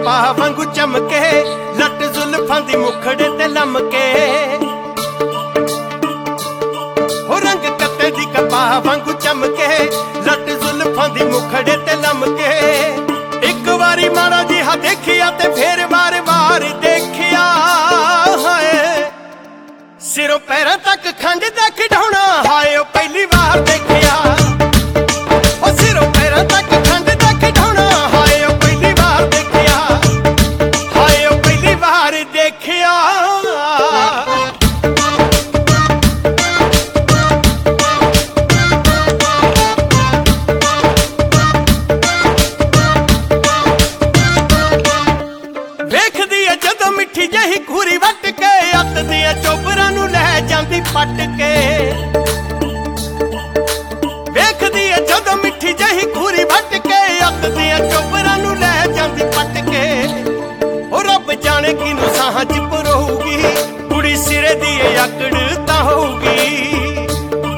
ਕਪਾਹ ਵਾਂਗੂ ਚਮਕੇ, ਲੱਟ ਜ਼ੁਲਫਾਂ ਦੀ ਮੁਖੜੇ ਤੇ ਲਮਕੇ। ਹੋ ਰੰਗ ਕੱਤੇ ਦੀ ਕਪਾਹ ਵਾਂਗੂ ਚਮਕੇ, ਲੱਟ ਜ਼ੁਲਫਾਂ ਦੀ ਮੁਖੜੇ ਤੇ ਲਮਕੇ। ਇੱਕ ਵਾਰੀ ਮਾੜਾ ਜਿਹਾ ਦੇਖਿਆ ਤੇ ਫੇਰ ਵਾਰ-ਵਾਰ ਦੇਖਿਆ। ਹਾਏ ਸਿਰੋਂ ਪੈਰਾਂ ਤੱਕ ਖੰਡ ਦਾ ਖਿਡੌਣਾ, ਹਾਏ ਉਹ ਪਹਿਲੀ ਵਾਰ ਦੇਖਿਆ। ਉਹ ਸਿਰੋਂ ਪੈਰਾਂ ਤੱਕ ਖੰਡ ਦਾ ਖਿਡੌਣਾ, ਹਾਏ ਉਹ ਪਹਿਲੀ ਵਾਰ ਦੇਖਿਆ। ਹਾਏ ਉਹ ਪਹਿਲੀ ਵਾਰ ਦੇਖਿਆ। ਵੇਖਦੀ ਏ ਜਦੋਂ ਮਿੱਠੀ ਜਿਹੀ ਖੂਰੀ ਵੱਟ ਕੇ, ਅੱਤ ਦੀਆਂ ਚੋਬਰਾਂ ਨੂੰ ਲੈ ਜਾਂਦੀ ਪੱਟ ਕੇ। ਵੇਖਦੀ ਏ ਜਦੋਂ ਮਿੱਠੀ ਜਿਹੀ ਖੂਰੀ ਵੱਟ ਕੇ, ਅੱਤ ਦੀਆਂ ਚੋਬਰਾਂ ਨੂੰ ਲੈ ਜਾਂਦੀ ਪੱਟ ਕੇ। ਉਹ ਰੱਬ ਜਾਣੇ ਕਿਨੂੰ ਸਾਹਾਂ ਚ ਪਰੋਊਗੀ, ਕੁੜੀ ਸਿਰੇ ਦੀ ਏ ਆਕੜ ਤਾਂ ਹੋਊਗੀ।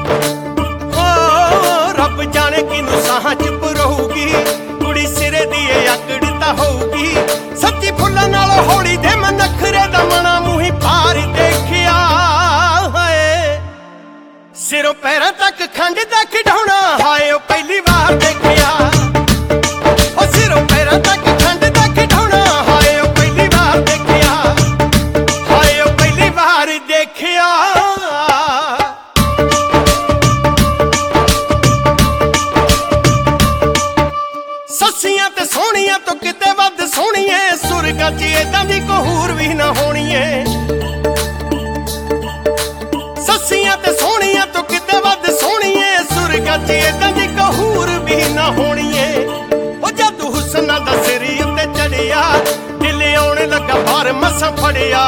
ਹੋ ਰੱਬ ਜਾਣੇ ਕਿਨੂੰ ਸਾਹਾਂ ਚ ਪਰੋਊਗੀ, ਕੁੜੀ ਸਿਰੇ ਦੀ ਏ ਆਕੜ ਤਾਂ ਹੋਊਗੀ। ਸੱਚੀ ਫੁੱਲਾਂ ਨਾਲ ਹੌਲੀ ਦੇ ਮੈਂ ਨਖਰੇ ਦਾ ਮਣਾ ਮੂੰਹੀ ਪਾਰ ਦੇਖਿਆ। ਹਾਏ ਸਿਰੋਂ ਪੈਰਾਂ ਤੱਕ ਖੰਡ ਦਾ ਖਿਡੌਣਾ, ਹਾਏ ਉਹ ਪਹਿਲੀ ਵਾਰ ਦੇਖਿਆ। ਉਹ ਸਿਰੋਂ ਪੈਰਾਂ ਤੱਕ ਖੰਡ ਦਾ ਖਿਡੌਣਾ, ਹਾਏ ਉਹ ਪਹਿਲੀ ਵਾਰ ਦੇਖਿਆ। ਹਾਏ ਉਹ ਪਹਿਲੀ ਵਾਰ ਦੇਖਿਆ। ਸੱਸੀਆਂ ਤੇ ਸੋਹਣੀਆਂ ਤੋਂ ਕਿਤੇ ਵੱਧ ਸੋਹਣੀ ਏ, ਸੁਰਗਾਂ 'ਚ ਏਦਾਂ ਦੀ ਕਹੂਰ ਵੀ ਨਾ ਹੋਣੀ ਏ। ਸੱਸੀਆਂ ਤੇ ਸੋਹਣੀਆਂ ਤੋਂ ਕਿਤੇ ਵੱਧ ਸੋਹਣੀ ਏ, ਸੁਰਗਾਂ 'ਚ ਏਦਾਂ ਦੀ ਕਹੂਰ ਵੀ ਨਾ ਹੋਣੀ ਏ। ਉਹ ਜਦ ਹੁਸਨਾਂ ਦਾ ਸਿਰ ਉੱਤੇ ਚੜਿਆ, ਦਿਲ ਆਉਣ ਲੱਗਾ ਬਾਹਰ ਮਸਾਂ ਫੜਿਆ।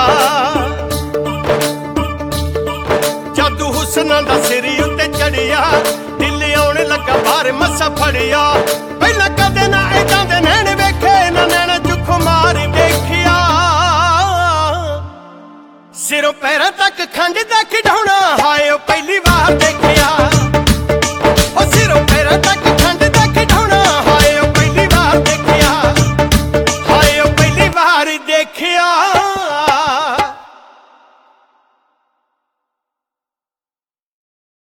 ਜਦ ਹੁਸਨਾਂ ਦਾ ਸਿਰ ਉੱਤੇ ਚੜਿਆ, ਦਿਲ ਆਉਣ ਲੱਗਾ ਬਾਹਰ ਮਸਾਂ ਫੜਿਆ। ਪਹਿਲਾਂ ਕਦੇ ਨਾ ਏਦਾਂ ਦੇ ਨੈਣ ਵੇਖੇ, ਨਾ ਨੈਣਾ ਚੁੱਖ ਮਾਰ ਵੇਖਿਆ। ਸਿਰੋਂ ਪੈਰਾਂ ਤੱਕ ਖੰਡ ਦਾ ਖਿਡੌਣਾ, ਹਾਏ ਉਹ ਪਹਿਲੀ ਵਾਰ ਦੇਖਿਆ।